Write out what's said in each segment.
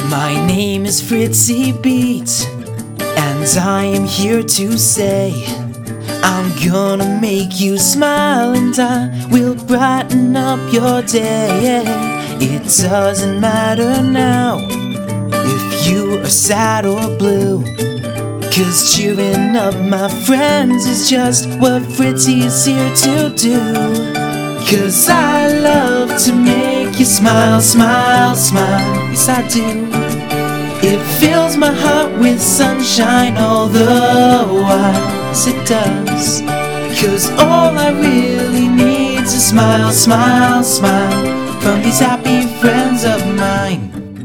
My name is Fritzy Beats, and I am here to say I'm gonna make you smile, and I will brighten up your day. It doesn't matter now if you are sad or blue, 'cause cheering up my friends is just what Fritzy is here to do. 'Cause I love to make you smile, smile, smile. Yes, I do. It fills my heart with sunshine all the while. Yes, it does. 'Cause all I really need is a smile, smile, smile from these happy friends of mine.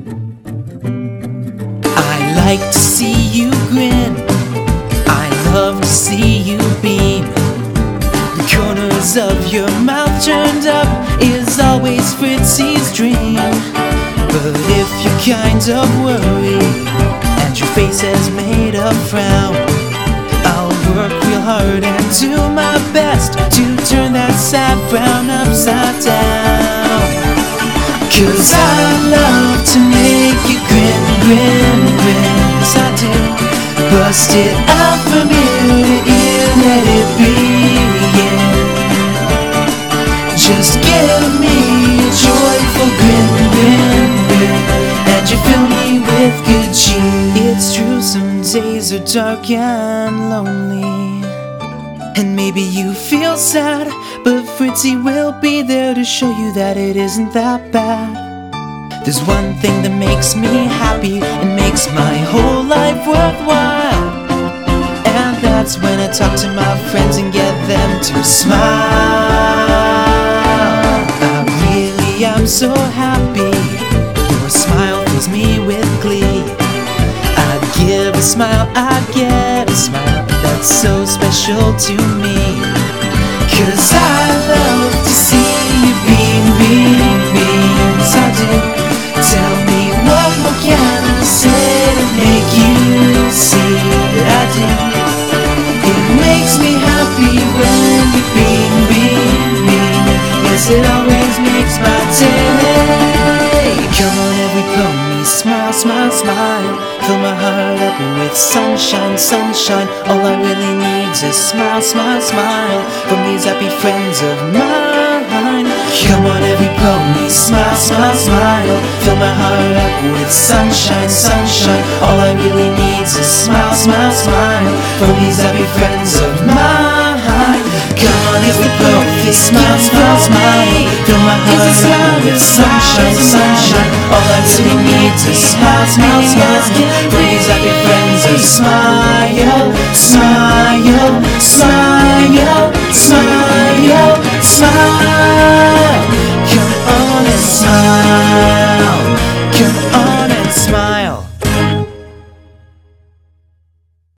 I like to see you grin, I love to see you beam. The corners of your mouth turned up is always Fritzy's dream. But if you're kind of worried and your face has made a frown, I'll work real hard and do my best to turn that sad frown upside down. 'Cause I love to make you grin, grin, grin. Yes, I do. Bust it out from ear to ear, let it begin. Just give me a joyful grin, grin, grin, and you fill me with good cheer. It's true, some days are dark and lonely, and maybe you feel sad, but Fritzy will be there to show you that it isn't that bad. There's one thing that makes me happy and makes my whole life worthwhile, and that's when I talk to my friends and get them to smile. I really am so happy. Your smile fills me with glee. I give a smile, I get a smile that's so special to me. 'Cause I love to see you beam, beam, beam. Yes, I do. Tell me what more can I say to make you see that I do. It makes me happy when you beam, beam, beam. Yes, it always makes my day. Come on, every pony, smile, smile, smile. Fill my heart up with sunshine, sunshine. All I really need is smile, smile, smile from these happy friends of mine. Come on, every pony, smile, smile, smile. Fill my heart up with sunshine, sunshine. All I really need is smile, smile, smile from these happy friends of mine. Come on, every pony, smile, smile, smile. Fill my heart up with sunshine, sunshine. All I really need is smile, smile, smile from these happy friends of smile, smile, smile, smile, smile. Come on and smile.